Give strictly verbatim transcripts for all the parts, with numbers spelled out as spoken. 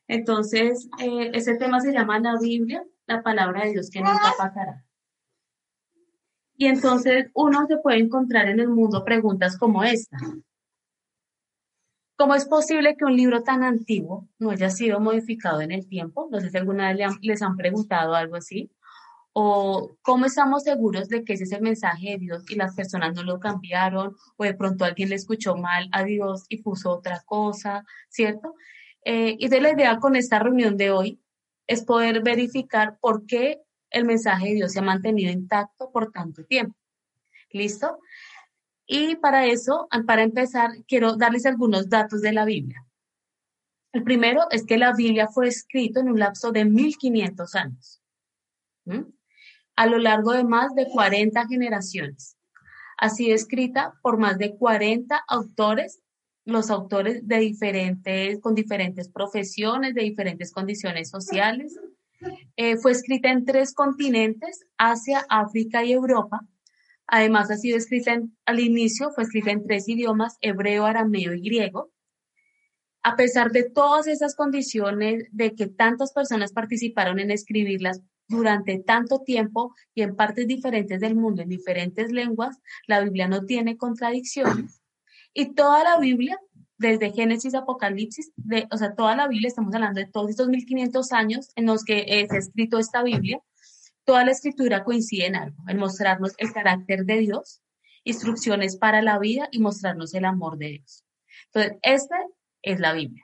Entonces, eh, ese tema se llama la Biblia, la palabra de Dios que nunca pasará. Y entonces uno se puede encontrar en el mundo preguntas como esta. ¿Cómo es posible que un libro tan antiguo no haya sido modificado en el tiempo? No sé si alguna vez le han- les han preguntado algo así. ¿O cómo estamos seguros de que ese es el mensaje de Dios y las personas no lo cambiaron? O de pronto alguien le escuchó mal a Dios y puso otra cosa, ¿cierto? Eh, y de la idea con esta reunión de hoy es poder verificar por qué el mensaje de Dios se ha mantenido intacto por tanto tiempo. ¿Listo? Y para eso, para empezar, quiero darles algunos datos de la Biblia. El primero es que la Biblia fue escrita en un lapso de mil quinientos años, ¿m? A lo largo de más de cuarenta generaciones. Ha sido escrita por más de cuarenta autores, los autores de diferentes, con diferentes profesiones, de diferentes condiciones sociales. Eh, fue escrita en tres continentes, Asia, África y Europa. Además, ha sido escrita en, al inicio, fue escrita en tres idiomas, hebreo, arameo y griego. A pesar de todas esas condiciones, de que tantas personas participaron en escribirlas durante tanto tiempo y en partes diferentes del mundo, en diferentes lenguas, la Biblia no tiene contradicciones. Y toda la Biblia, desde Génesis a Apocalipsis, de, o sea, toda la Biblia, estamos hablando de todos estos mil quinientos años en los que eh, se ha escrito esta Biblia, toda la escritura coincide en algo, en mostrarnos el carácter de Dios, instrucciones para la vida y mostrarnos el amor de Dios. Entonces, esta es la Biblia.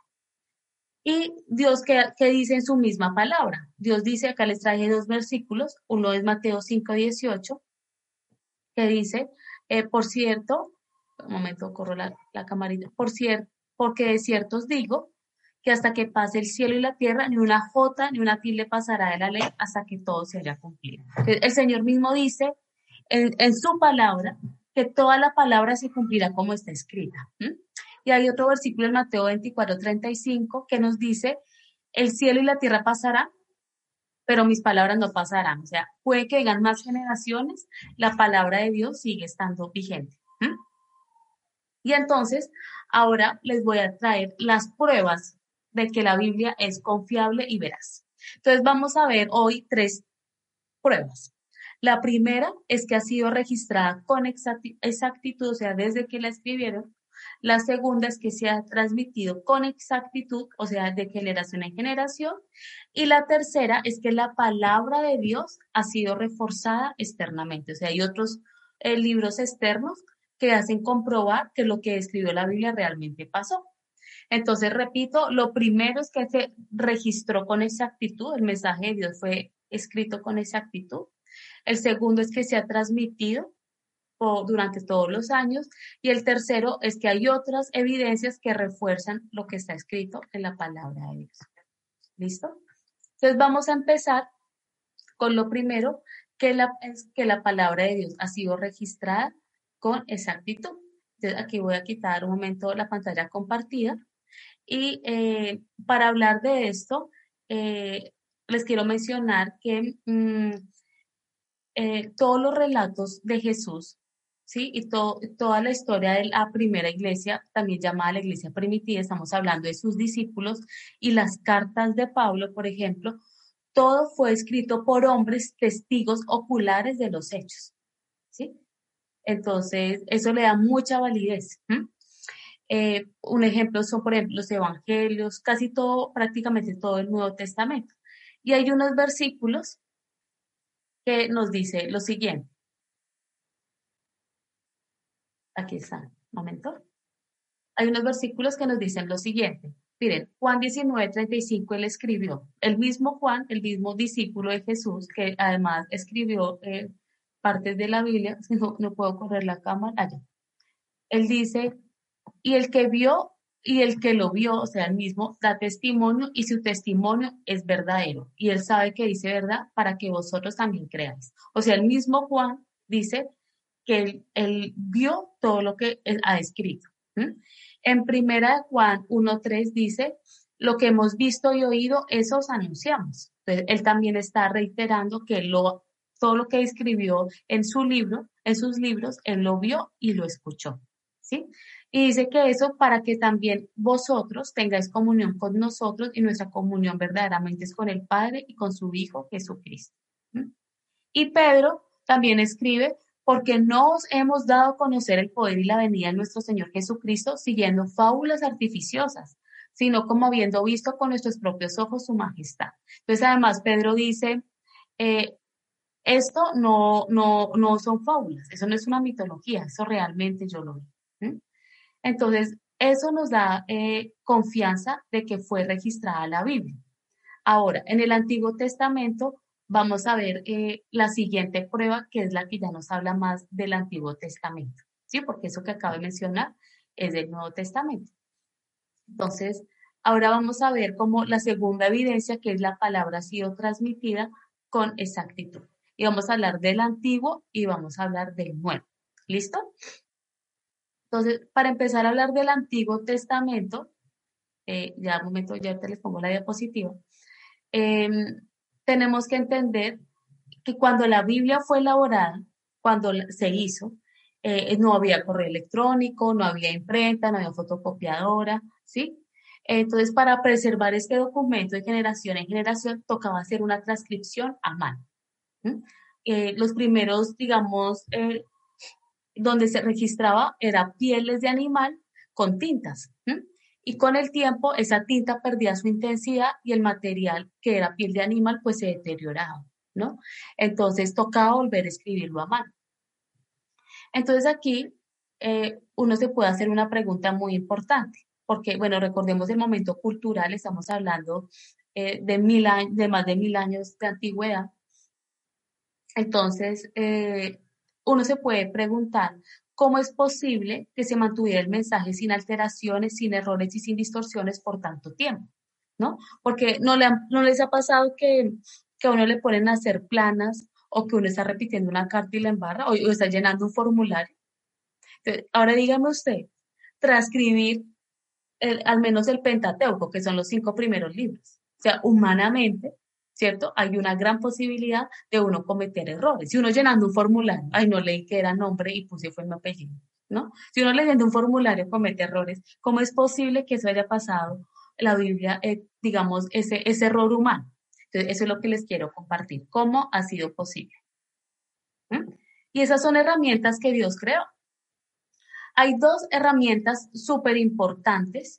Y Dios, ¿qué, qué dice en su misma palabra? Dios dice, acá les traje dos versículos, uno es Mateo cinco dieciocho, que dice, eh, por cierto, un momento, corro la, la camarita, por cierto, porque de cierto os digo, que hasta que pase el cielo y la tierra, ni una jota ni una tilde pasará de la ley hasta que todo se haya cumplido. Entonces, el Señor mismo dice en, en su palabra que toda la palabra se cumplirá como está escrita. ¿Mm? Y hay otro versículo en Mateo veinticuatro treinta y cinco que nos dice, el cielo y la tierra pasarán, pero mis palabras no pasarán. O sea, puede que vengan más generaciones, la palabra de Dios sigue estando vigente. ¿Mm? Y entonces, ahora les voy a traer las pruebas de que la Biblia es confiable y veraz. Entonces, vamos a ver hoy tres pruebas. La primera es que ha sido registrada con exactitud, o sea, desde que la escribieron. La segunda es que se ha transmitido con exactitud, o sea, de generación en generación. Y la tercera es que la palabra de Dios ha sido reforzada externamente. O sea, hay otros eh, libros externos que hacen comprobar que lo que escribió la Biblia realmente pasó. Entonces, repito, lo primero es que se registró con exactitud, el mensaje de Dios fue escrito con exactitud. El segundo es que se ha transmitido por, durante todos los años. Y el tercero es que hay otras evidencias que refuerzan lo que está escrito en la palabra de Dios. ¿Listo? Entonces, vamos a empezar con lo primero, que la, es que la palabra de Dios ha sido registrada con exactitud. Entonces, aquí voy a quitar un momento la pantalla compartida. Y eh, para hablar de esto, eh, les quiero mencionar que mmm, eh, todos los relatos de Jesús, ¿sí? Y to toda la historia de la primera iglesia, también llamada la iglesia primitiva, estamos hablando de sus discípulos, y las cartas de Pablo, por ejemplo, todo fue escrito por hombres testigos oculares de los hechos, ¿sí? Entonces, eso le da mucha validez. ¿Mm? Eh, un ejemplo son, por ejemplo, los evangelios, casi todo, prácticamente todo el Nuevo Testamento. Y hay unos versículos que nos dice lo siguiente. Aquí está, un momento. Hay unos versículos que nos dicen lo siguiente. Miren, Juan diecinueve treinta y cinco, él escribió, el mismo Juan, el mismo discípulo de Jesús, que además escribió eh, partes de la Biblia, no, no puedo correr la cámara, allá. Él dice, y el que vio y el que lo vio, o sea, el mismo, da testimonio y su testimonio es verdadero. Y él sabe que dice verdad para que vosotros también creáis. O sea, el mismo Juan dice que él, él vio todo lo que él ha escrito. ¿Mm? En primera de Juan uno tres dice, lo que hemos visto y oído, eso os anunciamos. Entonces, él también está reiterando que lo, todo lo que escribió en su libro, en sus libros, él lo vio y lo escuchó. ¿sí? Y dice que eso para que también vosotros tengáis comunión con nosotros y nuestra comunión verdaderamente es con el Padre y con su Hijo Jesucristo. ¿Mm? Y Pedro también escribe, porque no os hemos dado a conocer el poder y la venida de nuestro Señor Jesucristo siguiendo fábulas artificiosas, sino como habiendo visto con nuestros propios ojos su majestad. Entonces, además, Pedro dice, eh, esto no, no, no son fábulas, eso no es una mitología, eso realmente yo lo vi. ¿Mm? Entonces, eso nos da eh, confianza de que fue registrada la Biblia. Ahora, en el Antiguo Testamento vamos a ver eh, la siguiente prueba, que es la que ya nos habla más del Antiguo Testamento, ¿sí? Porque eso que acabo de mencionar es del Nuevo Testamento. Entonces, ahora vamos a ver cómo la segunda evidencia, que es la palabra, ha sido transmitida con exactitud. Y vamos a hablar del Antiguo y vamos a hablar del Nuevo. ¿Listo? Entonces, para empezar a hablar del Antiguo Testamento, eh, ya un momento, ya te les pongo la diapositiva. Eh, tenemos que entender que cuando la Biblia fue elaborada, cuando se hizo, eh, no había correo electrónico, no había imprenta, no había fotocopiadora, ¿sí? Entonces, para preservar este documento de generación en generación, tocaba hacer una transcripción a mano. Eh, los primeros, digamos, eh, donde se registraba era pieles de animal con tintas. ¿sí? Y con el tiempo esa tinta perdía su intensidad y el material que era piel de animal pues se deterioraba, ¿no? Entonces tocaba volver a escribirlo a mano. Entonces aquí eh, uno se puede hacer una pregunta muy importante, porque bueno, recordemos el momento cultural, estamos hablando eh, de, mil años, de más de mil años de antigüedad. Entonces, eh, uno se puede preguntar cómo es posible que se mantuviera el mensaje sin alteraciones, sin errores y sin distorsiones por tanto tiempo, ¿no? Porque no, le han- no les ha pasado que, que a uno le ponen a hacer planas o que uno está repitiendo una carta y la embarra o, o está llenando un formulario. Entonces, ahora dígame usted, transcribir el- al menos el Pentateuco, que son los cinco primeros libros. O sea, humanamente, ¿cierto? Hay una gran posibilidad de uno cometer errores. Si uno llenando un formulario, ay, no leí que era nombre y puse fue mi apellido, ¿no? Si uno leyendo un formulario comete errores, ¿cómo es posible que eso haya pasado la Biblia, eh, digamos, ese, ese error humano? Entonces, eso es lo que les quiero compartir. ¿Cómo ha sido posible? ¿Mm? Y esas son herramientas que Dios creó. Hay dos herramientas súper importantes.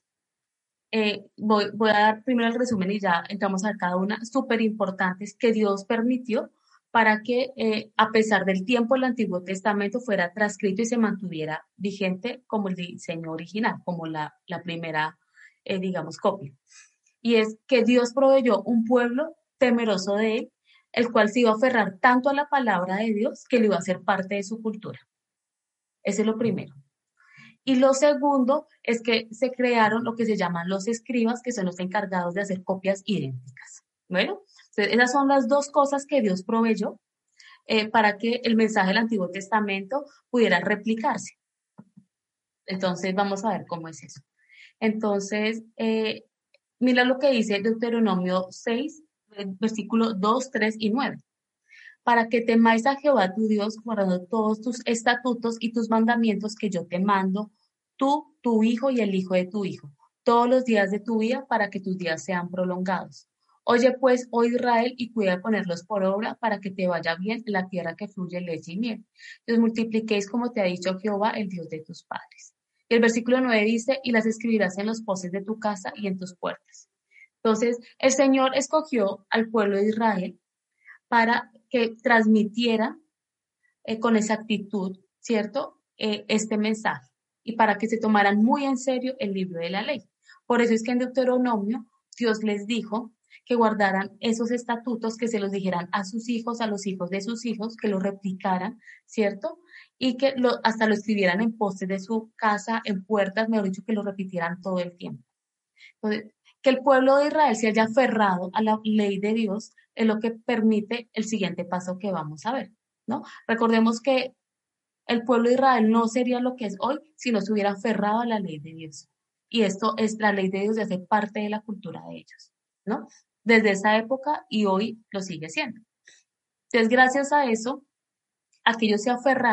Eh, voy, voy a dar primero el resumen y ya entramos a cada una, súper importantes que Dios permitió para que eh, a pesar del tiempo el Antiguo Testamento fuera transcrito y se mantuviera vigente como el diseño original, como la, la primera, eh, digamos, copia. Y es que Dios proveyó un pueblo temeroso de él, el cual se iba a aferrar tanto a la palabra de Dios que le iba a ser parte de su cultura. Ese es lo primero. Y lo segundo es que se crearon lo que se llaman los escribas, que son los encargados de hacer copias idénticas. Bueno, esas son las dos cosas que Dios proveyó eh, para que el mensaje del Antiguo Testamento pudiera replicarse. Entonces, vamos a ver cómo es eso. Entonces, eh, mira lo que dice Deuteronomio seis, versículos dos, tres y nueve. Para que temáis a Jehová tu Dios, guardando todos tus estatutos y tus mandamientos que yo te mando, tú, tu hijo y el hijo de tu hijo, todos los días de tu vida, para que tus días sean prolongados. Oye pues, oh Israel, y cuida de ponerlos por obra para que te vaya bien en la tierra que fluye leche y miel. Y os multipliquéis como te ha dicho Jehová, el Dios de tus padres. Y el versículo nueve dice, y las escribirás en los postes de tu casa y en tus puertas. Entonces, el Señor escogió al pueblo de Israel para que transmitiera eh, con exactitud, ¿cierto?, eh, este mensaje y para que se tomaran muy en serio el libro de la ley. Por eso es que en Deuteronomio Dios les dijo que guardaran esos estatutos, que se los dijeran a sus hijos, a los hijos de sus hijos, que los replicaran, ¿cierto? Y que lo, hasta lo escribieran en postes de su casa, en puertas, mejor dicho, que lo repitieran todo el tiempo. Entonces, que el pueblo de Israel se haya aferrado a la ley de Dios es lo que permite el siguiente paso que vamos a ver, ¿no? Recordemos que el pueblo de Israel no sería lo que es hoy si no se hubiera aferrado a la ley de Dios. Y esto es la ley de Dios de hacer parte de la cultura de ellos, ¿no? Desde esa época y hoy lo sigue siendo. Entonces, gracias a eso, aquellos se aferraron,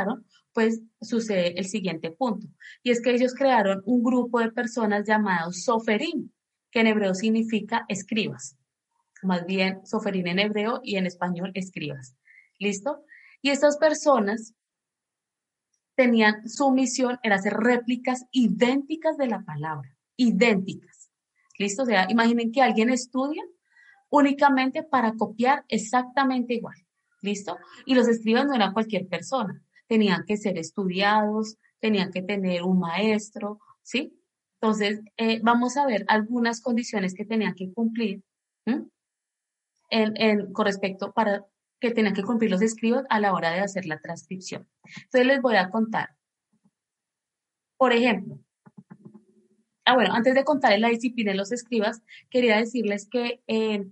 pues sucede el siguiente punto, y es que ellos crearon un grupo de personas llamados soferim, que en hebreo significa escribas, más bien soferim en hebreo y en español escribas. ¿Listo? Y estas personas tenían su misión, era hacer réplicas idénticas de la palabra, idénticas. ¿Listo? O sea, imaginen que alguien estudia únicamente para copiar exactamente igual. ¿Listo? Y los escribas no eran cualquier persona, tenían que ser estudiados, tenían que tener un maestro, ¿sí? Entonces, eh, vamos a ver algunas condiciones que tenían que cumplir ¿m? en, en, con respecto para que tenían que cumplir los escribas a la hora de hacer la transcripción. Entonces, les voy a contar. Por ejemplo, ah, bueno, antes de contarles la disciplina de los escribas, quería decirles que eh,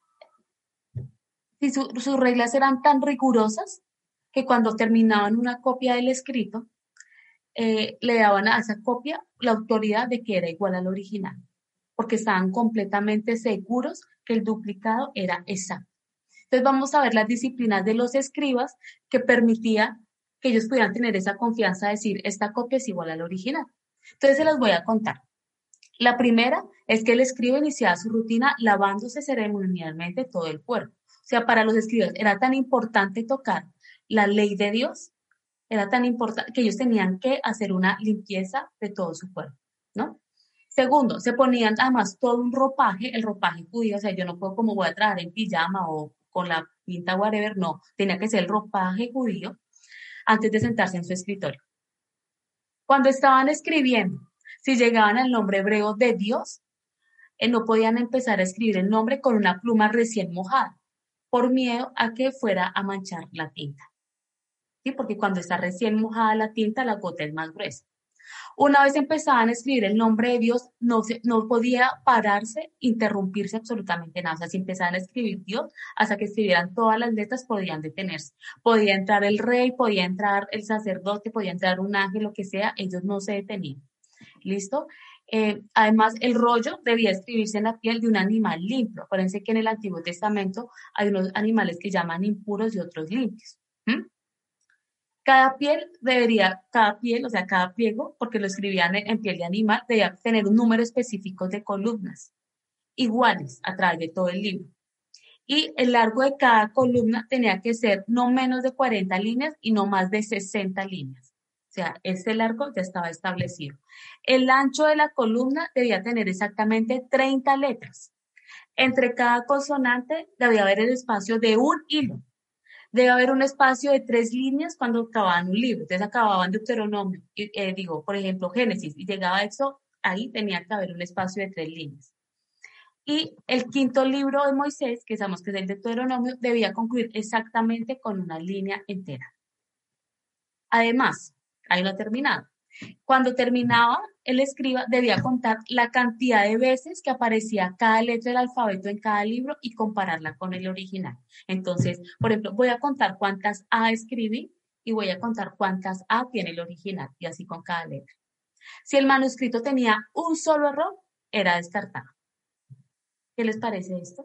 si su, sus reglas eran tan rigurosas que cuando terminaban una copia del escrito, eh, le daban a esa copia la autoridad de que era igual al original, porque estaban completamente seguros que el duplicado era exacto. Entonces vamos a ver las disciplinas de los escribas que permitía que ellos pudieran tener esa confianza de decir, esta copia es igual al original. Entonces se las voy a contar. La primera es que el escriba iniciaba su rutina lavándose ceremonialmente todo el cuerpo. O sea, para los escribas era tan importante tocar la ley de Dios, era tan importante que ellos tenían que hacer una limpieza de todo su cuerpo, ¿no? Segundo, se ponían además todo un ropaje, el ropaje judío, o sea, yo no puedo como voy a trabajar en pijama o con la pinta whatever, no, tenía que ser el ropaje judío antes de sentarse en su escritorio. Cuando estaban escribiendo, si llegaban al nombre hebreo de Dios, eh, no podían empezar a escribir el nombre con una pluma recién mojada, por miedo a que fuera a manchar la tinta. ¿Sí? Porque cuando está recién mojada la tinta, la gota es más gruesa. Una vez empezaban a escribir el nombre de Dios, no, se, no podía pararse, interrumpirse absolutamente nada. O sea, si empezaban a escribir Dios, hasta que escribieran todas las letras, podían detenerse. Podía entrar el rey, podía entrar el sacerdote, podía entrar un ángel, lo que sea, ellos no se detenían. ¿Listo? Eh, además, el rollo debía escribirse en la piel de un animal limpio. Acuérdense que en el Antiguo Testamento hay unos animales que llaman impuros y otros limpios. ¿Mm? Cada piel debería, cada piel, o sea, cada pliego, porque lo escribían en, en piel de animal, debía tener un número específico de columnas, iguales a través de todo el libro. Y el largo de cada columna tenía que ser no menos de cuarenta líneas y no más de sesenta líneas. O sea, ese largo ya estaba establecido. El ancho de la columna debía tener exactamente treinta letras. Entre cada consonante debía haber el espacio de un hilo. Debe haber un espacio de tres líneas cuando acababan un libro. Entonces acababan Deuteronomio, y, eh, digo, por ejemplo, Génesis, y llegaba Éxodo, ahí tenía que haber un espacio de tres líneas. Y el quinto libro de Moisés, que sabemos que es el Deuteronomio, debía concluir exactamente con una línea entera. Además, ahí no ha terminado. Cuando terminaba, el escriba debía contar la cantidad de veces que aparecía cada letra del alfabeto en cada libro y compararla con el original. Entonces, por ejemplo, voy a contar cuántas A escribí y voy a contar cuántas A tiene el original, y así con cada letra. Si el manuscrito tenía un solo error, era descartado. ¿Qué les parece esto?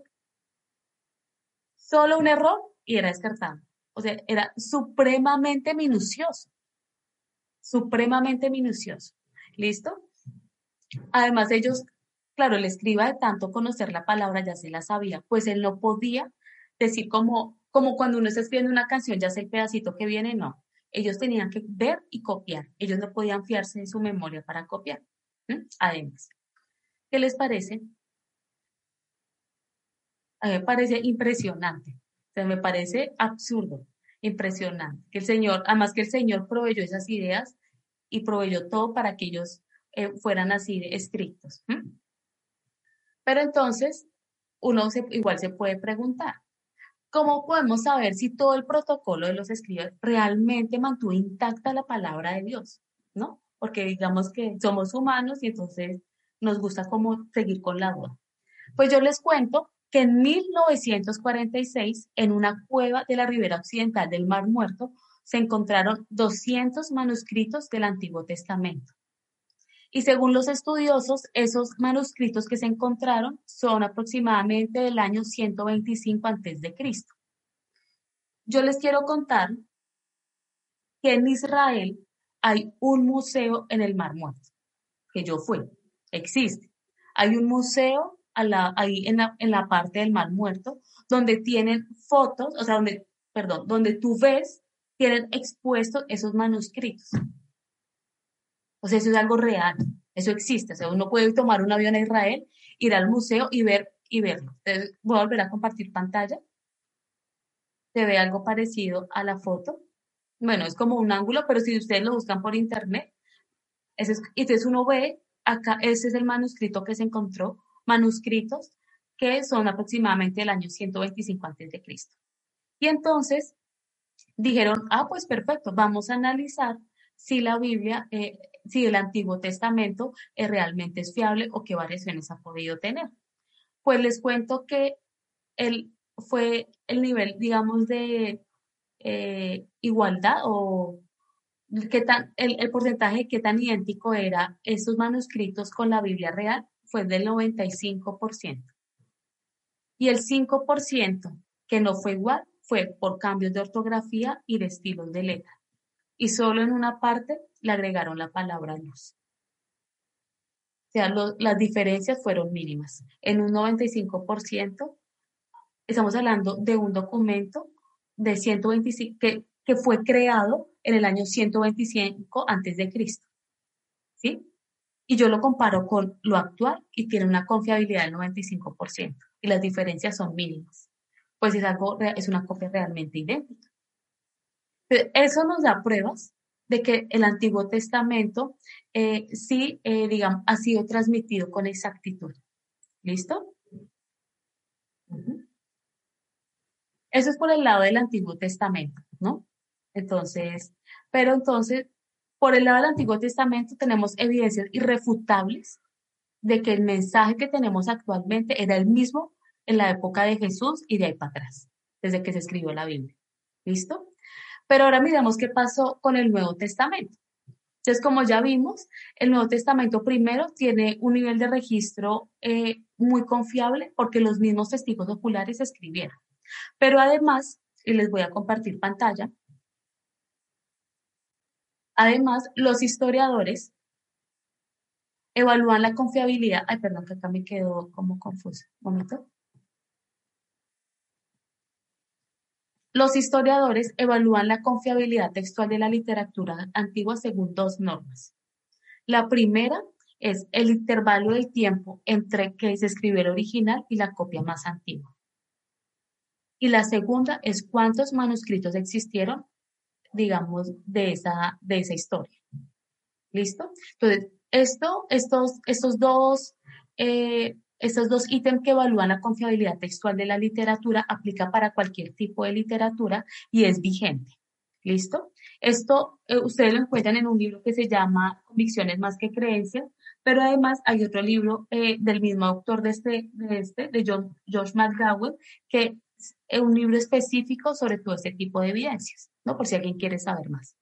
Solo un error y era descartado. O sea, era supremamente minucioso. Supremamente minucioso. ¿Listo? Además, ellos, claro, el escriba de tanto conocer la palabra ya se la sabía, pues él no podía decir como, como cuando uno está escribiendo una canción, ya sé el pedacito que viene, no. Ellos tenían que ver y copiar. Ellos no podían fiarse de su memoria para copiar. ¿Mm? Además, ¿qué les parece? A mí me parece impresionante. O sea, me parece absurdo, impresionante. Que el Señor, además que el Señor proveyó esas ideas y proveyó todo para que ellos eh, fueran así de estrictos. ¿Mm? Pero entonces, uno se, igual se puede preguntar, ¿cómo podemos saber si todo el protocolo de los escribas realmente mantuvo intacta la palabra de Dios? ¿No? Porque digamos que somos humanos y entonces nos gusta como seguir con la duda. Pues yo les cuento que en mil novecientos cuarenta y seis, en una cueva de la ribera occidental del Mar Muerto, se encontraron doscientos manuscritos del Antiguo Testamento. Y según los estudiosos, esos manuscritos que se encontraron son aproximadamente del año ciento veinticinco antes de Cristo. Yo les quiero contar que en Israel hay un museo en el Mar Muerto, que yo fui, existe. Hay un museo a la- ahí en la, en la parte del Mar Muerto donde tienen fotos, o sea, donde, perdón, donde tú ves, tienen expuestos esos manuscritos. O sea, eso es algo real, eso existe. O sea, uno puede tomar un avión a Israel, ir al museo y ver y verlo. Entonces, voy a volver a compartir pantalla. Se ve algo parecido a la foto. Bueno, es como un ángulo, pero si ustedes lo buscan por internet, ese es, entonces uno ve acá, ese es el manuscrito que se encontró, manuscritos que son aproximadamente del año ciento veinticinco antes de Cristo. Y entonces dijeron, ah, pues perfecto, vamos a analizar si la Biblia, eh, si el Antiguo Testamento eh, realmente es fiable o qué variaciones ha podido tener. Pues les cuento que el, fue el nivel, digamos, de eh, igualdad o qué tan, el, el porcentaje de qué tan idéntico era estos manuscritos con la Biblia real fue del noventa y cinco por ciento. Y el cinco por ciento que no fue igual fue por cambios de ortografía y de estilos de letra. Y solo en una parte le agregaron la palabra luz. O sea, lo- las diferencias fueron mínimas. En un noventa y cinco por ciento estamos hablando de un documento de ciento veinticinco que, que fue creado en el año ciento veinticinco antes de Cristo, ¿sí? Y yo lo comparo con lo actual y tiene una confiabilidad del noventa y cinco por ciento y las diferencias son mínimas. Pues es algo, rea- es una copia realmente idéntica. Pero eso nos da pruebas de que el Antiguo Testamento eh, sí, eh, digamos, ha sido transmitido con exactitud. ¿Listo? Ujú. Eso es por el lado del Antiguo Testamento, ¿no? Entonces, pero entonces, por el lado del Antiguo Testamento tenemos evidencias irrefutables de que el mensaje que tenemos actualmente era el mismo en la época de Jesús y de ahí para atrás, desde que se escribió la Biblia. ¿Listo? Pero ahora miramos qué pasó con el Nuevo Testamento. Entonces, como ya vimos, el Nuevo Testamento primero tiene un nivel de registro eh, muy confiable porque los mismos testigos oculares escribieron. Pero además, y les voy a compartir pantalla, además los historiadores evalúan la confiabilidad. Ay, perdón, que acá me quedó como confuso. Un momento. Los historiadores evalúan la confiabilidad textual de la literatura antigua según dos normas. La primera es el intervalo del tiempo entre que se escribió el original y la copia más antigua. Y la segunda es cuántos manuscritos existieron, digamos, de esa, de esa historia. ¿Listo? Entonces, esto, estos, estos dos, eh, estos dos ítems que evalúan la confiabilidad textual de la literatura aplica para cualquier tipo de literatura y es vigente. ¿Listo? Esto eh, ustedes lo encuentran en un libro que se llama Convicciones más que creencias, pero además hay otro libro eh, del mismo autor de este, de este, de John, Josh McDowell, que es un libro específico sobre todo este tipo de evidencias, ¿no? Por si alguien quiere saber más.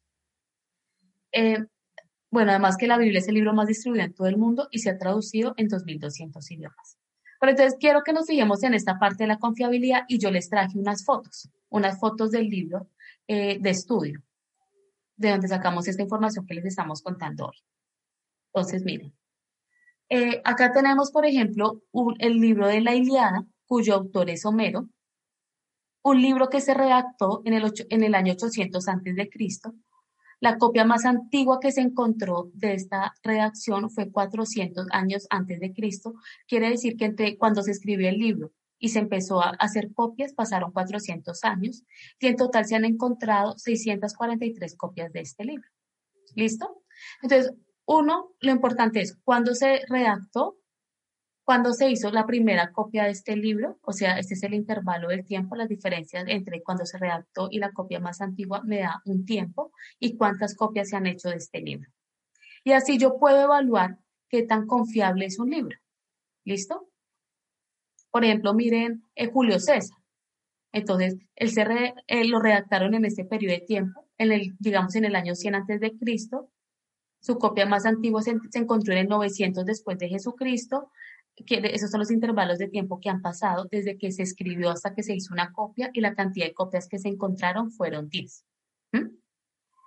Eh, bueno, además que la Biblia es el libro más distribuido en todo el mundo y se ha traducido en dos mil doscientos idiomas. Pero entonces quiero que nos fijemos en esta parte de la confiabilidad y yo les traje unas fotos, unas fotos del libro eh, de estudio, de donde sacamos esta información que les estamos contando hoy. Entonces, miren, eh, acá tenemos, por ejemplo, un- el libro de la Ilíada, cuyo autor es Homero, un libro que se redactó en el, ocho- en el año ochocientos antes de Cristo. La copia más antigua que se encontró de esta redacción fue cuatrocientos años antes de Cristo. Quiere decir que entre cuando se escribió el libro y se empezó a hacer copias pasaron cuatrocientos años y en total se han encontrado seiscientas cuarenta y tres copias de este libro. ¿Listo? Entonces, uno, lo importante es cuándo se redactó, cuando se hizo la primera copia de este libro, o sea, este es el intervalo del tiempo, las diferencias entre cuando se redactó y la copia más antigua me da un tiempo y cuántas copias se han hecho de este libro. Y así yo puedo evaluar qué tan confiable es un libro. ¿Listo? Por ejemplo, miren eh, Julio César. Entonces, él se re- eh, lo redactaron en este periodo de tiempo, en el, digamos, en el año cien antes de Cristo. Su copia más antigua se, se encontró en el novecientos después de Jesucristo, que esos son los intervalos de tiempo que han pasado desde que se escribió hasta que se hizo una copia y la cantidad de copias que se encontraron fueron diez. ¿Mm?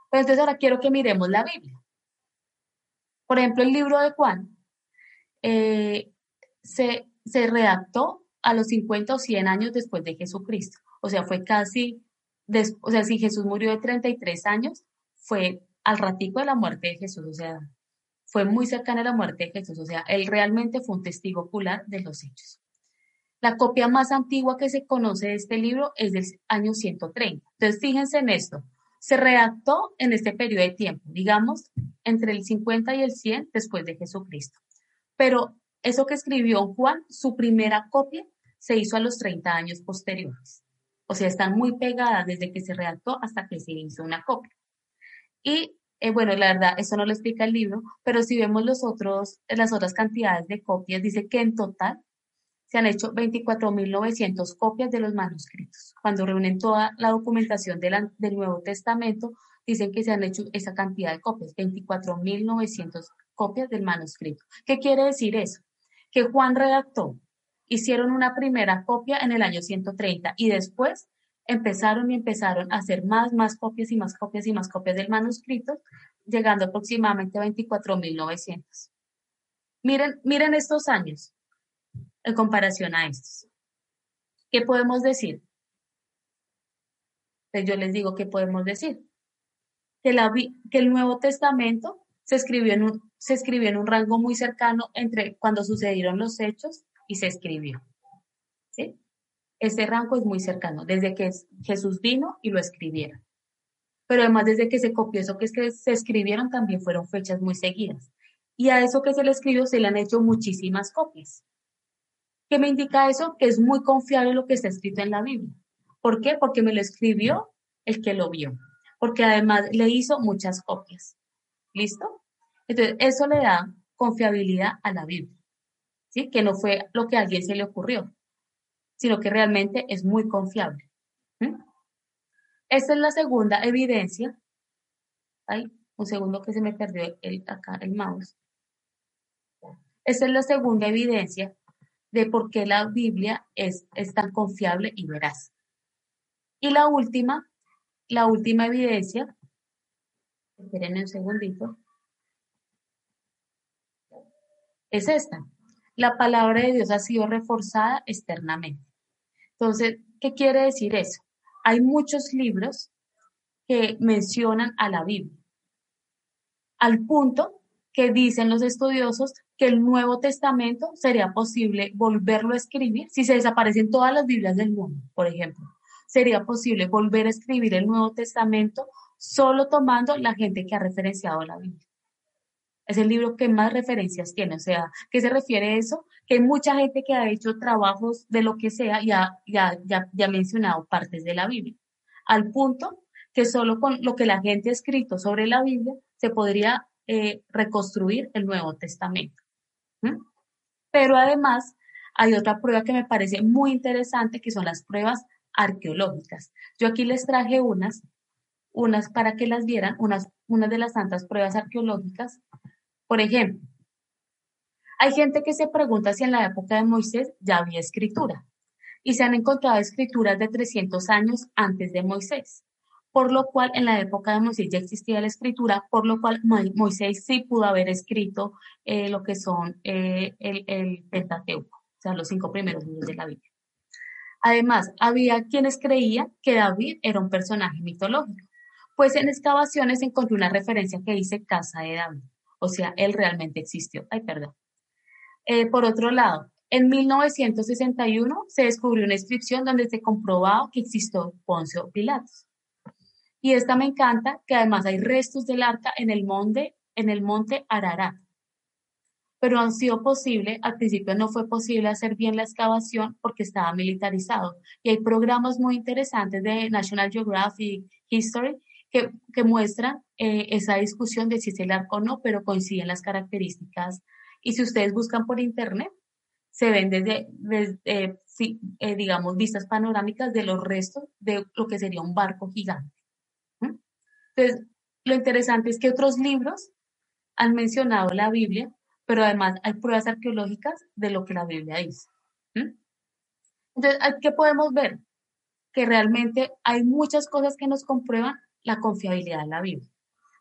Pero entonces ahora quiero que miremos la Biblia. Por ejemplo, el libro de Juan eh, se, se redactó a los cincuenta o cien años después de Jesucristo. O sea, fue casi, des- o sea, si Jesús murió de treinta y tres años, fue al ratico de la muerte de Jesús, o sea, fue muy cercana a la muerte de Jesús, o sea, él realmente fue un testigo ocular de los hechos. La copia más antigua que se conoce de este libro es del año ciento treinta. Entonces, fíjense en esto. Se redactó en este periodo de tiempo, digamos, entre el cincuenta y el cien después de Jesucristo. Pero eso que escribió Juan, su primera copia, se hizo a los treinta años posteriores. O sea, están muy pegadas desde que se redactó hasta que se hizo una copia. Y eh, bueno, la verdad, eso no lo explica el libro, pero si vemos los otros, las otras cantidades de copias, dice que en total se han hecho veinticuatro mil novecientas copias de los manuscritos. Cuando reúnen toda la documentación de la- del Nuevo Testamento, dicen que se han hecho esa cantidad de copias, veinticuatro mil novecientas copias del manuscrito. ¿Qué quiere decir eso? Que Juan redactó, hicieron una primera copia en el año ciento treinta y después empezaron y empezaron a hacer más, más copias y más copias y más copias del manuscrito, llegando aproximadamente a veinticuatro mil novecientas. Miren, miren estos años en comparación a estos. ¿Qué podemos decir? Pues yo les digo qué podemos decir. Que, la, que el Nuevo Testamento se escribió, en un, se escribió en un rango muy cercano entre cuando sucedieron los hechos y se escribió. ¿Sí? Ese rango es muy cercano, desde que Jesús vino y lo escribieron. Pero además desde que se copió eso que, es que se escribieron también fueron fechas muy seguidas. Y a eso que se le escribió se le han hecho muchísimas copias. ¿Qué me indica eso? Que es muy confiable lo que está escrito en la Biblia. ¿Por qué? Porque me lo escribió el que lo vio. Porque además le hizo muchas copias. ¿Listo? Entonces, eso le da confiabilidad a la Biblia. ¿Sí? Que no fue lo que a alguien se le ocurrió, sino que realmente es muy confiable. ¿Mm? Esta es la segunda evidencia. Ay, un segundo que se me perdió el, acá el mouse. Esta es la segunda evidencia de por qué la Biblia es, es tan confiable y veraz. Y la última, la última evidencia, esperen un segundito, es esta. La palabra de Dios ha sido reforzada externamente. Entonces, ¿qué quiere decir eso? Hay muchos libros que mencionan a la Biblia, al punto que dicen los estudiosos que el Nuevo Testamento sería posible volverlo a escribir si se desaparecen todas las Biblias del mundo, por ejemplo. Sería posible volver a escribir el Nuevo Testamento solo tomando la gente que ha referenciado la Biblia. Es el libro que más referencias tiene. O sea, ¿qué se refiere a eso? Que hay mucha gente que ha hecho trabajos de lo que sea y ha, ya, ya, ya mencionado partes de la Biblia. Al punto que solo con lo que la gente ha escrito sobre la Biblia se podría eh, reconstruir el Nuevo Testamento. ¿Mm? Pero además hay otra prueba que me parece muy interesante, que son las pruebas arqueológicas. Yo aquí les traje unas, unas para que las vieran, unas, unas de las tantas pruebas arqueológicas. Por ejemplo, hay gente que se pregunta si en la época de Moisés ya había escritura y se han encontrado escrituras de trescientos años antes de Moisés, por lo cual en la época de Moisés ya existía la escritura, por lo cual Moisés sí pudo haber escrito eh, lo que son eh, el, el Pentateuco, o sea, los cinco primeros libros de la Biblia. Además, había quienes creían que David era un personaje mitológico, pues en excavaciones encontré una referencia que dice casa de David, o sea, él realmente existió. Ay, perdón. Eh, por otro lado, en mil novecientos sesenta y uno se descubrió una inscripción donde se comprobaba que existió Poncio Pilatos. Y esta me encanta, que además hay restos del arca en el monte, en el monte Ararat. Pero han sido posible, al principio no fue posible hacer bien la excavación porque estaba militarizado. Y hay programas muy interesantes de National Geographic History que, que muestran eh, esa discusión de si es el arca o no, pero coinciden las características. Y si ustedes buscan por internet, se ven desde, desde eh, sí, eh, digamos, vistas panorámicas de los restos de lo que sería un barco gigante. ¿Mm? Entonces, lo interesante es que otros libros han mencionado la Biblia, pero además hay pruebas arqueológicas de lo que la Biblia dice. ¿Mm? Entonces, ¿qué podemos ver? Que realmente hay muchas cosas que nos comprueban la confiabilidad de la Biblia.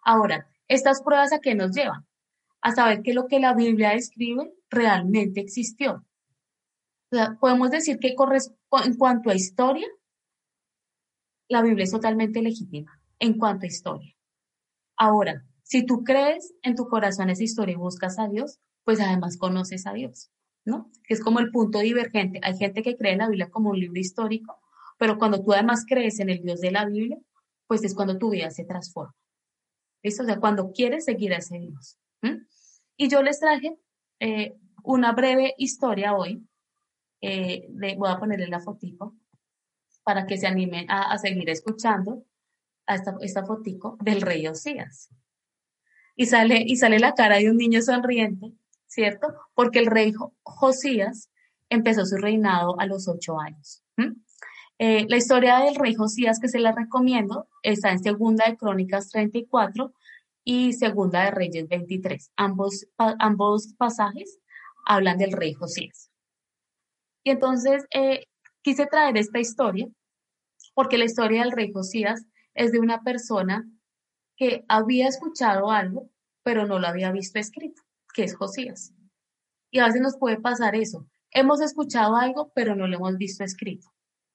Ahora, ¿estas pruebas a qué nos llevan? A saber que lo que la Biblia describe realmente existió. O sea, podemos decir que corres- en cuanto a historia, la Biblia es totalmente legítima, en cuanto a historia. Ahora, si tú crees en tu corazón esa historia y buscas a Dios, pues además conoces a Dios, ¿no? Que es como el punto divergente. Hay gente que cree en la Biblia como un libro histórico, pero cuando tú además crees en el Dios de la Biblia, pues es cuando tu vida se transforma. ¿Listo? O sea, cuando quieres seguir a ese Dios. ¿Mm? Y yo les traje eh, una breve historia hoy. Eh, de- voy a ponerle la fotico para que se animen a, a seguir escuchando a esta, esta fotico del rey Osías. Y sale, y sale la cara de un niño sonriente, ¿cierto? Porque el rey Jo- Josías empezó su reinado a los ocho años. ¿Mm? Eh, la historia del rey Josías, que se la recomiendo, está en Segunda de Crónicas treinta y cuatro y Segunda de Reyes veintitrés. Ambos, pa- ambos pasajes hablan del rey Josías. Y entonces eh, quise traer esta historia porque la historia del rey Josías es de una persona que había escuchado algo, pero no lo había visto escrito, que es Josías. Y a veces nos puede pasar eso. Hemos escuchado algo, pero no lo hemos visto escrito.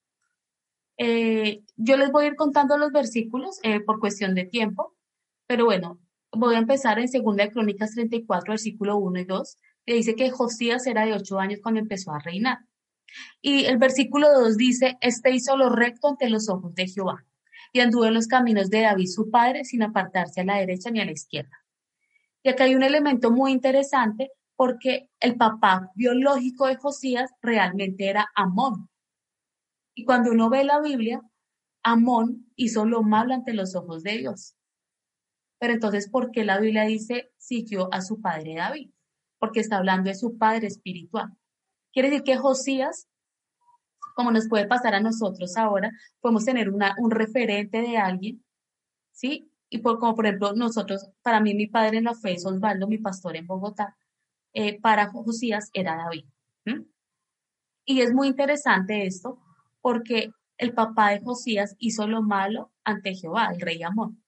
Eh, yo les voy a ir contando los versículos eh, por cuestión de tiempo, pero bueno, voy a empezar en Segunda de Crónicas treinta y cuatro, versículo uno y dos, que dice que Josías era de ocho años cuando empezó a reinar. Y el versículo dos dice, este hizo lo recto ante los ojos de Jehová, y anduvo en los caminos de David su padre, sin apartarse a la derecha ni a la izquierda. Y acá hay un elemento muy interesante, porque el papá biológico de Josías realmente era Amón. Y cuando uno ve la Biblia, Amón hizo lo malo ante los ojos de Dios. Pero entonces, ¿por qué la Biblia dice siguió a su padre David? Porque está hablando de su padre espiritual. Quiere decir que Josías, como nos puede pasar a nosotros ahora, podemos tener una, un referente de alguien, ¿sí? Y por, como por ejemplo nosotros, para mí mi padre en la fe es Osvaldo, mi pastor en Bogotá, eh, para Josías era David. ¿Mm? Y es muy interesante esto porque el papá de Josías hizo lo malo ante Jehová, el rey Amón,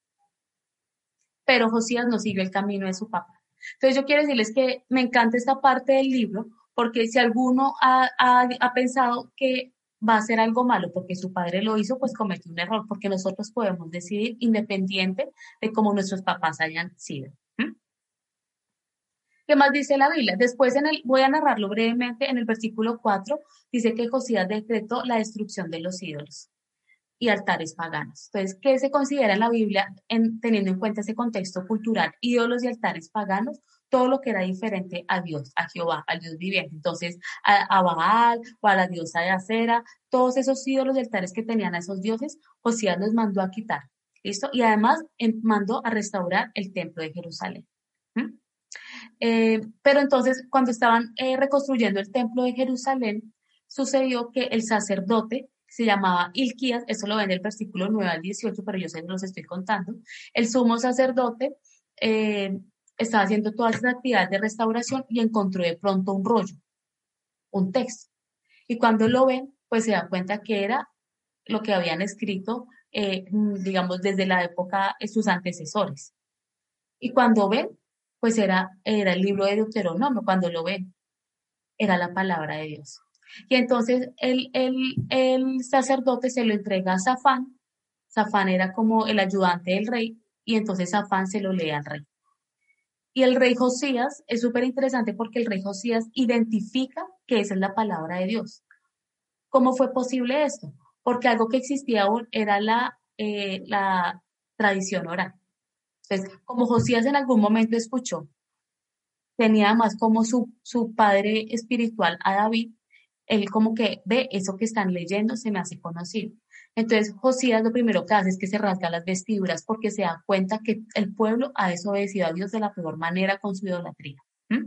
pero Josías no siguió el camino de su papá. Entonces yo quiero decirles que me encanta esta parte del libro porque si alguno ha, ha, ha pensado que va a hacer algo malo porque su padre lo hizo, pues cometió un error, porque nosotros podemos decidir independiente de cómo nuestros papás hayan sido. ¿Mm? ¿Qué más dice la Biblia? Después en el, voy a narrarlo brevemente, en el versículo cuatro dice que Josías decretó la destrucción de los ídolos y altares paganos. Entonces, ¿qué se considera en la Biblia en, teniendo en cuenta ese contexto cultural? Ídolos y altares paganos, todo lo que era diferente a Dios, a Jehová, al Dios viviente. Entonces, a, a Baal o a la diosa de Acera, todos esos ídolos y altares que tenían a esos dioses, Josías los mandó a quitar. ¿Listo? Y además em, mandó a restaurar el templo de Jerusalén. ¿Mm? Eh, pero entonces, cuando estaban eh, reconstruyendo el templo de Jerusalén, sucedió que el sacerdote se llamaba Ilquías, eso lo ven en el versículo nueve al dieciocho, pero yo se los estoy contando. El sumo sacerdote eh, estaba haciendo todas las actividades de restauración y encontró de pronto un rollo, un texto. Y cuando lo ven, pues se da cuenta que era lo que habían escrito, eh, digamos, desde la época de sus antecesores. Y cuando ven, pues era, era el libro de Deuteronomio, cuando lo ven, era la palabra de Dios. Y entonces el, el, el sacerdote se lo entrega a Safán. Safán era como el ayudante del rey, y entonces Safán se lo lee al rey. Y el rey Josías es súper interesante porque el rey Josías identifica que esa es la palabra de Dios. ¿Cómo fue posible esto? Porque algo que existía aún era la, eh, la tradición oral. Entonces, como Josías en algún momento escuchó, tenía además como su, su padre espiritual a David, él como que ve eso que están leyendo, se me hace conocido. Entonces, Josías lo primero que hace es que se rasga las vestiduras porque se da cuenta que el pueblo ha desobedecido a Dios de la peor manera con su idolatría. ¿Mm?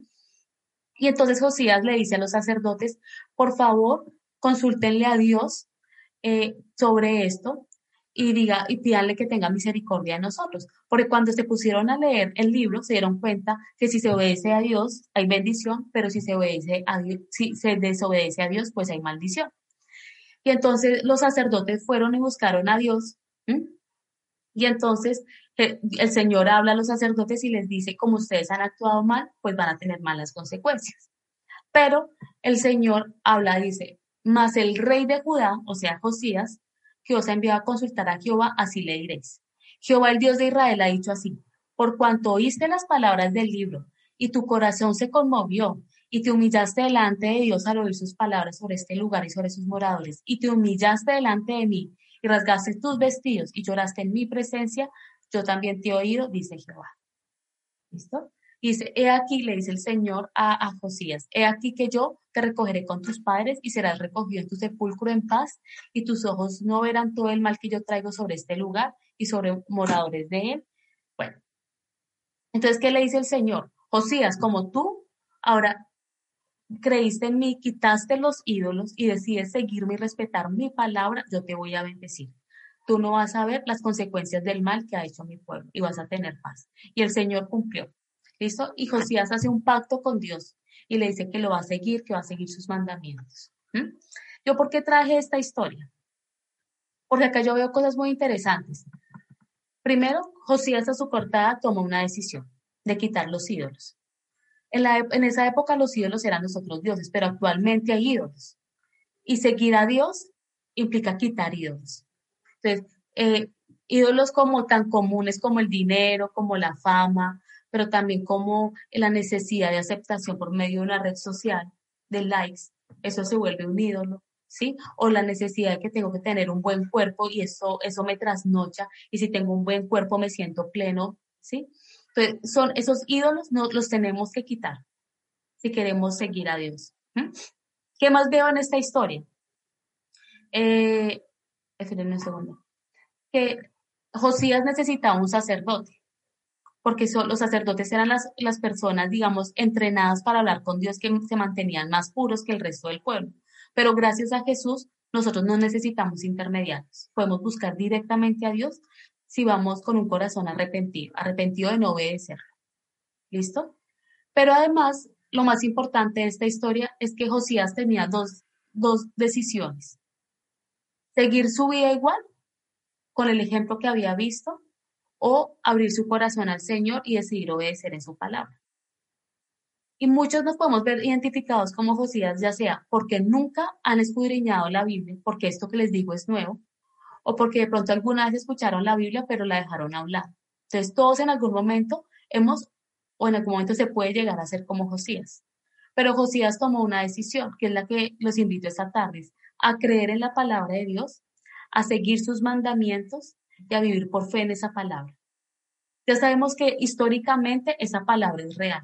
Y entonces Josías le dice a los sacerdotes, por favor, consúltenle a Dios eh, sobre esto y diga y pídanle que tenga misericordia de nosotros, porque cuando se pusieron a leer el libro se dieron cuenta que si se obedece a Dios hay bendición, pero si se obedece a Dios, si se desobedece a Dios, pues hay maldición. Y entonces los sacerdotes fueron y buscaron a Dios. ¿Mm? Y entonces eh, el Señor habla a los sacerdotes y les dice, como ustedes han actuado mal, pues van a tener malas consecuencias. Pero el Señor habla, dice, mas el rey de Judá, o sea, Josías, que os ha enviado a consultar a Jehová, así le diréis. Jehová, el Dios de Israel, ha dicho así, por cuanto oíste las palabras del libro y tu corazón se conmovió y te humillaste delante de Dios al oír sus palabras sobre este lugar y sobre sus moradores, y te humillaste delante de mí y rasgaste tus vestidos y lloraste en mi presencia, yo también te he oído, dice Jehová. ¿Listo? Dice, he aquí, le dice el Señor a, a Josías, he aquí que yo te recogeré con tus padres y serás recogido en tu sepulcro en paz y tus ojos no verán todo el mal que yo traigo sobre este lugar y sobre moradores de él. Bueno, entonces, ¿qué le dice el Señor? Josías, como tú ahora creíste en mí, quitaste los ídolos y decides seguirme y respetar mi palabra, yo te voy a bendecir. Tú no vas a ver las consecuencias del mal que ha hecho mi pueblo y vas a tener paz. Y el Señor cumplió. ¿Listo? Y Josías hace un pacto con Dios y le dice que lo va a seguir, que va a seguir sus mandamientos. ¿Mm? ¿Yo por qué traje esta historia? Porque acá yo veo cosas muy interesantes. Primero, Josías a su cortada tomó una decisión de quitar los ídolos. En, la, en esa época los ídolos eran los otros dioses, pero actualmente hay ídolos. Y seguir a Dios implica quitar ídolos. Entonces, eh, ídolos como tan comunes como el dinero, como la fama, pero también como la necesidad de aceptación por medio de una red social, de likes, eso se vuelve un ídolo, ¿sí? O la necesidad de que tengo que tener un buen cuerpo y eso, eso me trasnocha, y si tengo un buen cuerpo me siento pleno, ¿sí? Entonces, son esos ídolos, no, los tenemos que quitar si queremos seguir a Dios. ¿Mm? ¿Qué más veo en esta historia? Eh, espérenme un segundo. Que Josías necesitaba un sacerdote, porque so, los sacerdotes eran las, las personas, digamos, entrenadas para hablar con Dios, que se mantenían más puros que el resto del pueblo. Pero gracias a Jesús, nosotros no necesitamos intermediarios. Podemos buscar directamente a Dios si vamos con un corazón arrepentido, arrepentido de no obedecer. ¿Listo? Pero además, lo más importante de esta historia es que Josías tenía dos, dos decisiones. Seguir su vida igual, con el ejemplo que había visto, o abrir su corazón al Señor y decidir obedecer en su palabra. Y muchos nos podemos ver identificados como Josías, ya sea porque nunca han escudriñado la Biblia, porque esto que les digo es nuevo, o porque de pronto alguna vez escucharon la Biblia, pero la dejaron a un lado. Entonces, todos en algún momento hemos, o en algún momento se puede llegar a ser como Josías. Pero Josías tomó una decisión, que es la que los invito esta tarde, a creer en la palabra de Dios, a seguir sus mandamientos y a vivir por fe en esa palabra. Ya sabemos que históricamente esa palabra es real,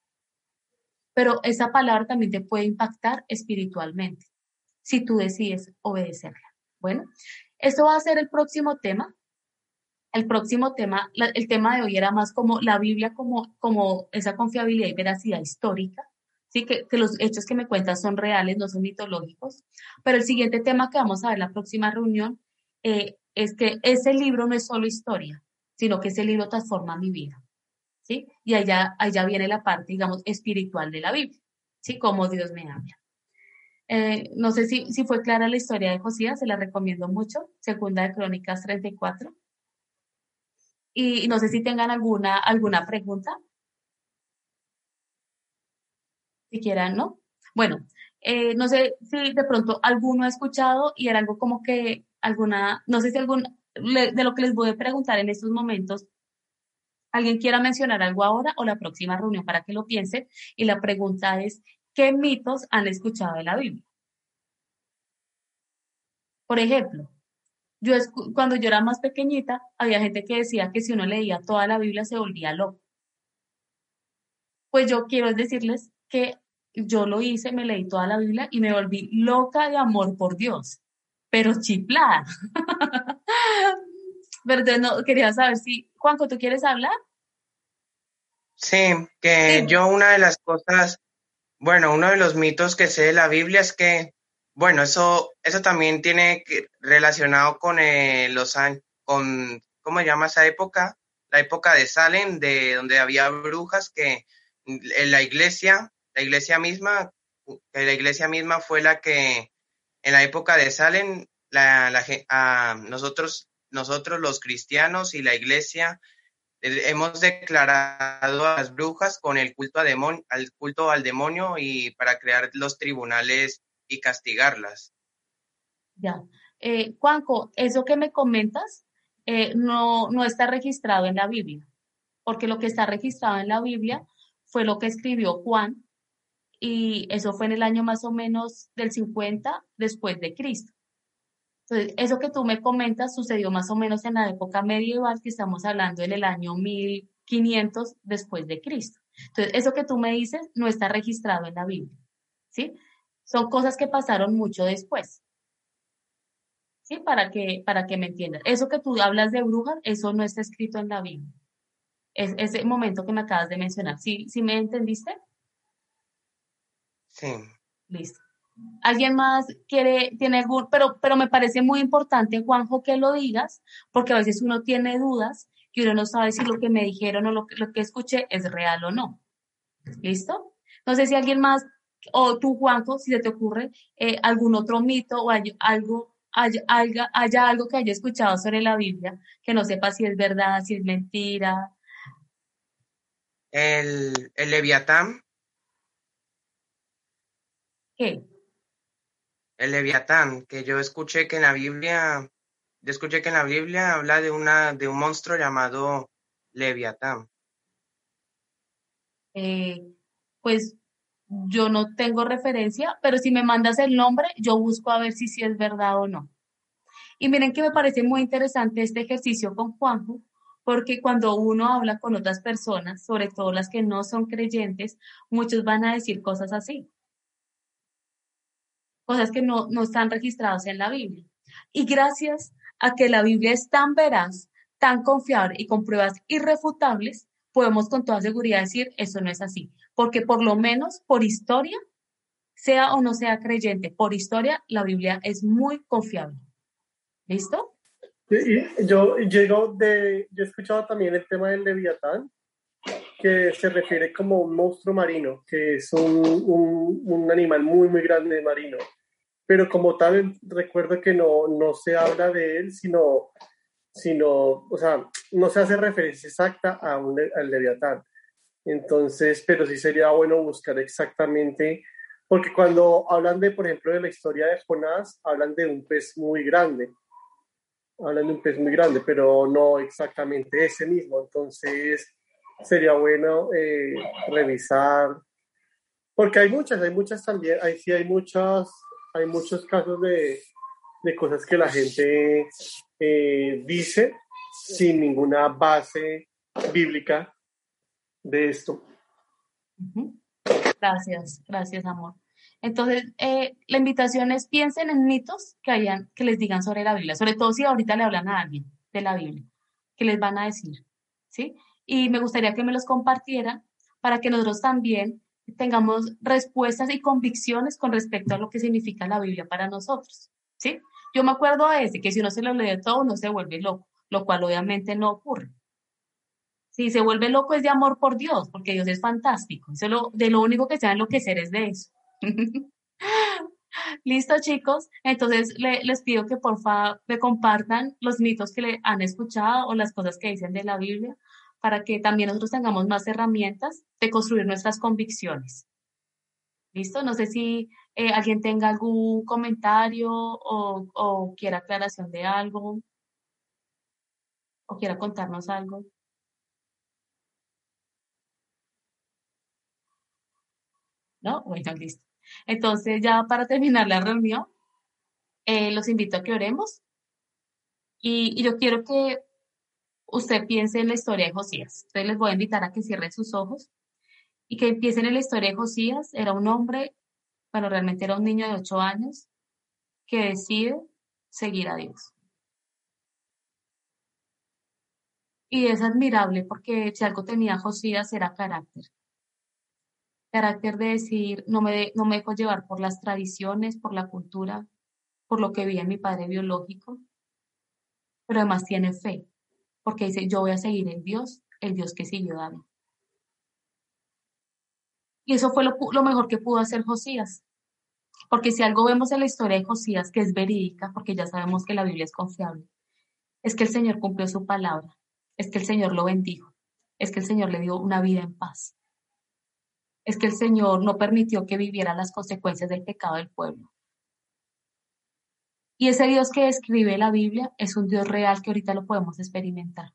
pero esa palabra también te puede impactar espiritualmente si tú decides obedecerla. Bueno, esto va a ser el próximo tema. El próximo tema, la, el tema de hoy era más como la Biblia, como, como esa confiabilidad y veracidad histórica, ¿sí? Que, que los hechos que me cuentas son reales, no son mitológicos. Pero el siguiente tema que vamos a ver en la próxima reunión eh, es que ese libro no es solo historia, sino que ese libro transforma mi vida, ¿sí? Y allá, allá viene la parte, digamos, espiritual de la Biblia, ¿sí? Cómo Dios me habla. Eh, no sé si, si fue clara la historia de Josías, se la recomiendo mucho, Segunda de Crónicas treinta y cuatro. Y no sé si tengan alguna, alguna pregunta, si quieran, ¿no? Bueno, eh, no sé si de pronto alguno ha escuchado y era algo como que alguna, no sé si algún, de lo que les voy a preguntar en estos momentos, alguien quiera mencionar algo ahora o la próxima reunión para que lo piensen. Y la pregunta es, ¿qué mitos han escuchado de la Biblia? Por ejemplo, yo cuando yo era más pequeñita, había gente que decía que si uno leía toda la Biblia se volvía loco. Pues yo quiero decirles que yo lo hice, me leí toda la Biblia y me volví loca de amor por Dios, pero chiflada. Pero entonces no, quería saber si, Juanco, ¿tú quieres hablar? Sí, que Sí. yo una de las cosas, bueno, uno de los mitos que sé de la Biblia es que, bueno, eso, eso también tiene que, relacionado con eh, los años, con, ¿cómo se llama esa época? La época de Salem, de donde había brujas que en la iglesia, la iglesia misma, que la iglesia misma fue la que en la época de Salem, la, la, a nosotros nosotros los cristianos y la iglesia eh, hemos declarado a las brujas con el culto a demon- al culto al demonio y para crear los tribunales y castigarlas. Ya. Eh, Juanjo, eso que me comentas eh, no, no está registrado en la Biblia, porque lo que está registrado en la Biblia fue lo que escribió Juan y eso fue en el año más o menos del cincuenta después de Cristo. Entonces, eso que tú me comentas sucedió más o menos en la época medieval, que estamos hablando en el año mil quinientos después de Cristo. Entonces, eso que tú me dices no está registrado en la Biblia, ¿sí? Son cosas que pasaron mucho después, ¿sí? Para que, para que me entiendas. Eso que tú hablas de brujas, eso no está escrito en la Biblia. Es ese momento que me acabas de mencionar. ¿Sí, sí me entendiste? Sí. Listo. ¿Alguien más quiere, tiene algún, pero, pero me parece muy importante, Juanjo, que lo digas, porque a veces uno tiene dudas y uno no sabe si lo que me dijeron o lo que, lo que escuché es real o no. ¿Listo? No sé si alguien más, o tú, Juanjo, si se te ocurre eh, algún otro mito o hay, algo, haya, haya, haya algo que haya escuchado sobre la Biblia, que no sepa si es verdad, si es mentira. El, el Leviatán, ¿Qué? el Leviatán, que yo escuché que en la Biblia, yo escuché que en la Biblia habla de una, de un monstruo llamado Leviatán. Eh, pues yo no tengo referencia, pero si me mandas el nombre, yo busco a ver si sí es verdad o no. Y miren que me parece muy interesante este ejercicio con Juanjo, porque cuando uno habla con otras personas, sobre todo las que no son creyentes, muchos van a decir cosas así, cosas que no, no están registradas en la Biblia. Y gracias a que la Biblia es tan veraz, tan confiable y con pruebas irrefutables, podemos con toda seguridad decir eso no es así, porque por lo menos por historia, sea o no sea creyente, por historia la Biblia es muy confiable. ¿Listo? Y, y yo, yo, de, yo he escuchado también el tema del Leviatán, que se refiere como un monstruo marino, que es un, un, un animal muy, muy grande marino. Pero como tal, recuerdo que no, no se habla de él, sino, sino, o sea, no se hace referencia exacta a un, al Leviatán. Entonces, pero sí sería bueno buscar exactamente, porque cuando hablan de, por ejemplo, de la historia de Jonás, hablan de un pez muy grande, hablan de un pez muy grande, pero no exactamente ese mismo. Entonces, sería bueno eh, revisar, porque hay muchas, hay muchas también, hay, sí hay muchas, hay muchos casos de, de cosas que la gente eh, dice sin ninguna base bíblica de esto. Uh-huh. Gracias, gracias, amor. Entonces, eh, la invitación es piensen en mitos que hayan, que les digan sobre la Biblia, sobre todo si ahorita le hablan a alguien de la Biblia, que les van a decir, ¿sí? Y me gustaría que me los compartieran para que nosotros también tengamos respuestas y convicciones con respecto a lo que significa la Biblia para nosotros, ¿sí? Yo me acuerdo a ese, que si uno se lo lee todo, uno se vuelve loco, lo cual obviamente no ocurre. Si se vuelve loco es de amor por Dios, porque Dios es fantástico. Eso lo, de lo único que se va a enloquecer es de eso. Listo, chicos. Entonces le, les pido que por favor me compartan los mitos que le han escuchado o las cosas que dicen de la Biblia para que también nosotros tengamos más herramientas de construir nuestras convicciones. ¿Listo? No sé si eh, alguien tenga algún comentario o, o quiera aclaración de algo o quiera contarnos algo. ¿No? Bueno, listo. Entonces, ya para terminar la reunión, eh, los invito a que oremos y, y yo quiero que usted piense en la historia de Josías. Entonces, les voy a invitar a que cierren sus ojos y que empiecen en la historia de Josías. Era un hombre, bueno, realmente era un niño de ocho años que decide seguir a Dios. Y es admirable porque si algo tenía Josías era carácter. Carácter de decir, no me, no me dejo llevar por las tradiciones, por la cultura, por lo que vi en mi padre biológico, pero además tiene fe, porque dice, yo voy a seguir en Dios, el Dios que siguió David. Y eso fue lo, lo mejor que pudo hacer Josías, porque si algo vemos en la historia de Josías, que es verídica, porque ya sabemos que la Biblia es confiable, Es que el Señor cumplió su palabra, es que el Señor lo bendijo, es que el Señor le dio una vida en paz. Es que el Señor no permitió que viviera las consecuencias del pecado del pueblo. Y ese Dios que describe la Biblia es un Dios real que ahorita lo podemos experimentar.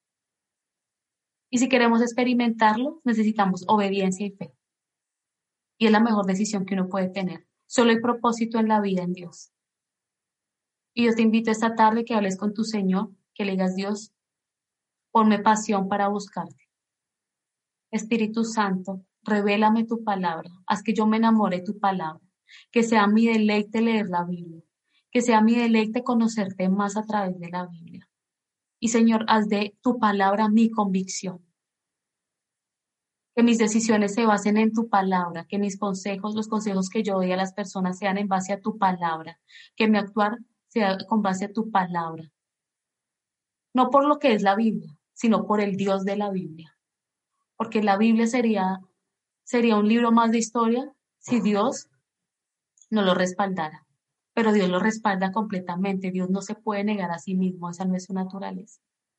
Y si queremos experimentarlo, necesitamos obediencia y fe. Y es la mejor decisión que uno puede tener. Solo hay propósito en la vida en Dios. Y yo te invito esta tarde que hables con tu Señor, que le digas: Dios, ponme pasión para buscarte. Espíritu Santo, revélame tu palabra, haz que yo me enamore de tu palabra, que sea mi deleite leer la Biblia, que sea mi deleite conocerte más a través de la Biblia. Y Señor, haz de tu palabra mi convicción. Que mis decisiones se basen en tu palabra, que mis consejos, los consejos que yo doy a las personas sean en base a tu palabra, que mi actuar sea con base a tu palabra. No por lo que es la Biblia, sino por el Dios de la Biblia. Porque la Biblia sería, sería un libro más de historia si Dios no lo respaldara. Pero Dios lo respalda completamente. Dios no se puede negar a sí mismo, esa no es su naturaleza.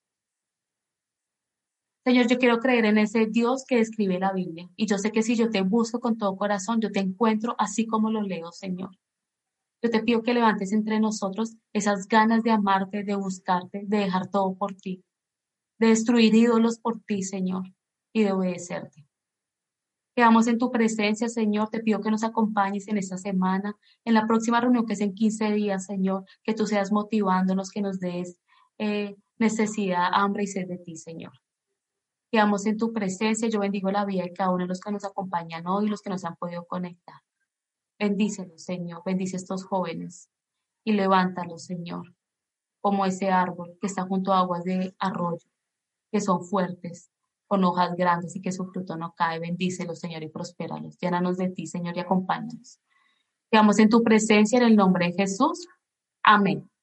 Señor, yo quiero creer en ese Dios que escribe la Biblia. Y yo sé que si yo te busco con todo corazón, yo te encuentro así como lo leo, Señor. Yo te pido que levantes entre nosotros esas ganas de amarte, de buscarte, de dejar todo por ti, de destruir ídolos por ti, Señor, y de obedecerte. Quedamos en tu presencia, Señor. Te pido que nos acompañes en esta semana, en la próxima reunión que es en quince días, Señor, que tú seas motivándonos, que nos des eh, necesidad, hambre y sed de ti, Señor. Quedamos en tu presencia. Yo bendigo la vida de cada uno de los que nos acompañan hoy y los que nos han podido conectar. Bendícelos, Señor. Bendice a estos jóvenes y levántalos, Señor, como ese árbol que está junto a aguas de arroyo, que son fuertes, con hojas grandes y que su fruto no cae. Bendícelos, Señor, y prospéralos. Llénanos de ti, Señor, y acompáñanos. Quedamos en tu presencia en el nombre de Jesús. Amén.